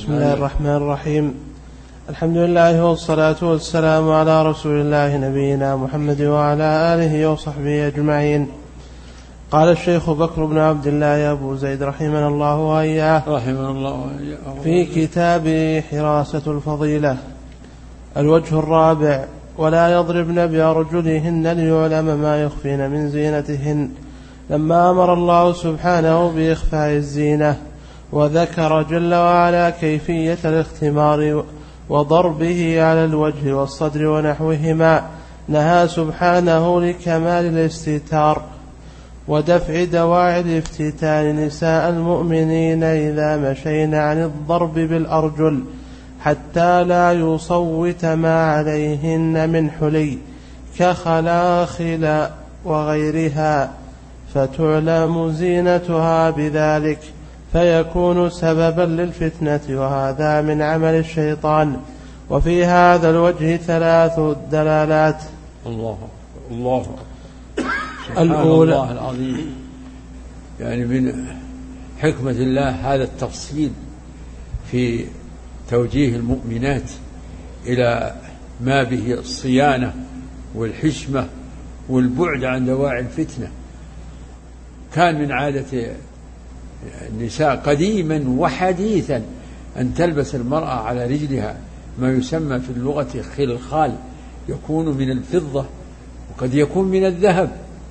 بسم الله الرحمن الرحيم. الحمد لله والصلاة والسلام على رسول الله نبينا محمد وعلى آله وصحبه أجمعين. قال الشيخ بكر بن عبد الله أبو زيد رحمنا الله وإياه في كتاب حراسة الفضيلة: الوجه الرابع: ولا يضربن بأرجلهن ليعلم ما يخفين من زينتهن، لما أمر الله سبحانه بإخفاء الزينة وذكر جل وعلا كيفية الاختمار وضربه على الوجه والصدر ونحوهما، نهى سبحانه لكمال الاستتار ودفع دواعي الافتتان نساء المؤمنين إذا مشين عن الضرب بالأرجل، حتى لا يصوت ما عليهن من حلي كخلاخل وغيرها، فتعلم زينتها بذلك فيكون سببا للفتنة، وهذا من عمل الشيطان. وفي هذا الوجه 3 دلالات. الله الأولى الله العظيم، يعني من حكمة الله هذا التفصيل في توجيه المؤمنات إلى ما به الصيانة والحشمة والبعد عن دواعي الفتنة. كان من عادة النساء قديما وحديثا أن تلبس المرأة على رجلها ما يسمى في اللغة خلخال، يكون من الفضة وقد يكون من الذهب،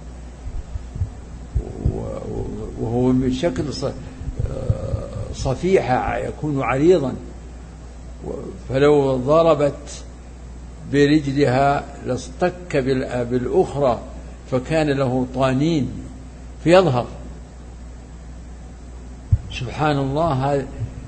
وهو من شكل صفيحة، يكون عريضا، فلو ضربت برجلها لاصطك بالأخرى فكان له طانين فيظهر. سبحان الله، هذا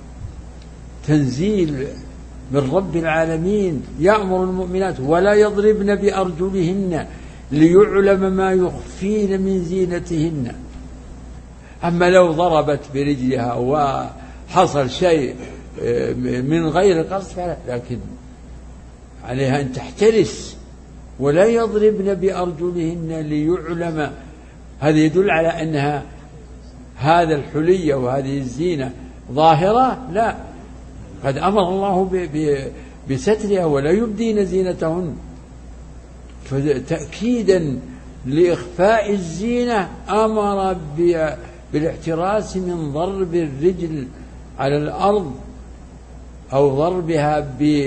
تنزيل من رب العالمين يأمر المؤمنات ولا يضربن بأرجلهن ليعلم ما يخفين من زينتهن. أما لو ضربت برجلها وحصل شيء من غير قصد فلا، لكن عليها أن تحترس. ولا يضربن بأرجلهن ليعلم، هذا يدل على أنها هذا الحلية وهذه الزينة ظاهرة، لا، قد أمر الله بسترها ولا يبدين زينتهن. فتأكيدا لإخفاء الزينة أمر بالاحتراس من ضرب الرجل على الأرض أو ضربها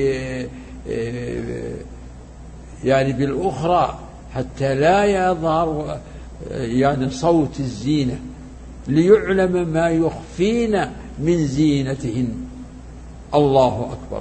يعني بالأخرى حتى لا يظهر يعني صوت الزينة، ليعلم ما يخفين من زينتهن. الله أكبر،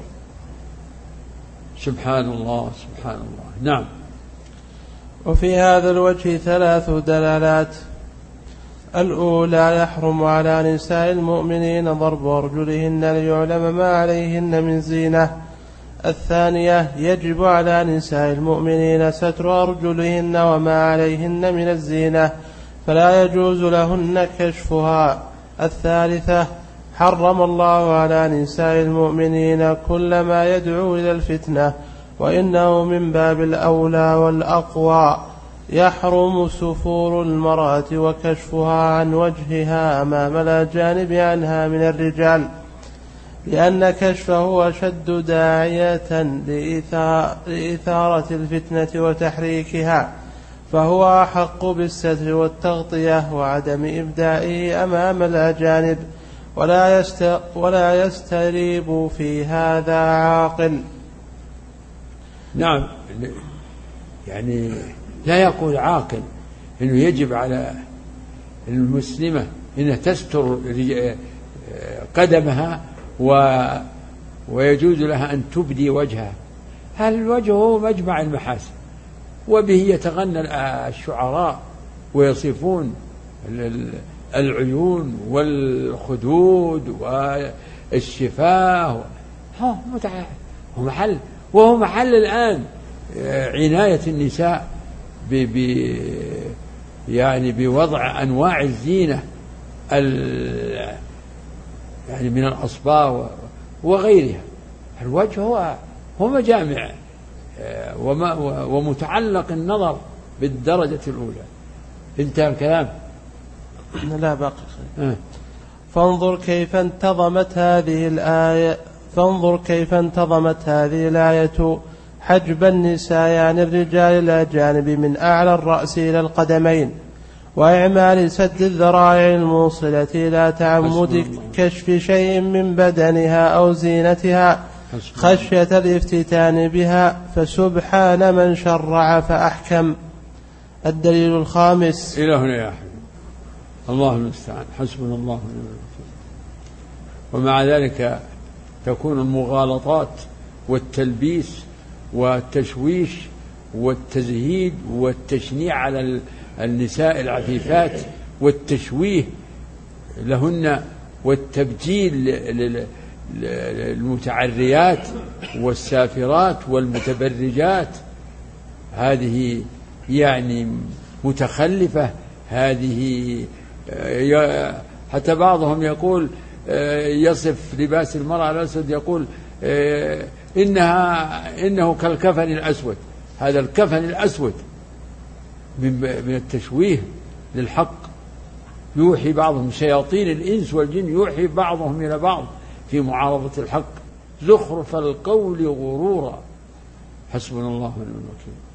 سبحان الله سبحان الله. نعم. وفي هذا الوجه 3 دلالات. الأولى: يحرم على نساء المؤمنين ضرب أرجلهن ليعلم ما عليهن من زينة. الثانية: يجب على نساء المؤمنين ستر أرجلهن وما عليهن من الزينة، فلا يجوز لهن كشفها. الثالثة: حرم الله على نساء المؤمنين كل ما يدعو إلى الفتنة، وإنه من باب الأولى والأقوى. يحرم سفور المرأة وكشفها عن وجهها أمام الأجانب عنها من الرجال، لأن كشفه أشد داعية لإثارة الفتنة وتحريكها، فهو أحق بالستر والتغطية وعدم إبدائه أمام الأجانب، ولا يستريب في هذا عاقل. نعم، يعني لا يقول عاقل إنه يجب على المسلمة إنها تستر قدمها ويجوز لها أن تبدي وجهها. هل الوجه هو مجمع المحاسن، وبه يتغنى الشعراء ويصفون العيون والخدود والشفاه. وهو محل الآن عناية النساء يعني بوضع أنواع الزينة يعني من الأصباغ وغيرها. الوجه هو مجامع ومتعلق النظر بالدرجة الأولى. انتهى الكلام؟ لا باقي. فانظر كيف انتظمت هذه الآية حجب النساء عن الرجال الأجانب من أعلى الرأس إلى القدمين، وإعمال سد الذرائع الموصلة إلى تعمد كشف شيء من بدنها أو زينتها خشية الافتتان بها، فسبحان من شرع فأحكم. الدليل الخامس. إلى هنا يا حبيبي، الله المستعان، حسبنا الله ونعم الوكيل. ومع ذلك تكون المغالطات والتلبيس والتشويش والتزهيد والتشنيع على النساء العفيفات والتشويه لهن والتبجيل للمتعريات والسافرات والمتبرجات، هذه يعني متخلفة. هذه حتى بعضهم يقول يصف لباس المرأة الأسود، يقول إنه كالكفن الأسود. هذا الكفن الأسود من التشويه للحق. يوحي بعضهم، شياطين الإنس والجن يوحي بعضهم إلى بعض في معارضة الحق، زخرف القول غرورا. حسبنا الله ونعم الوكيل.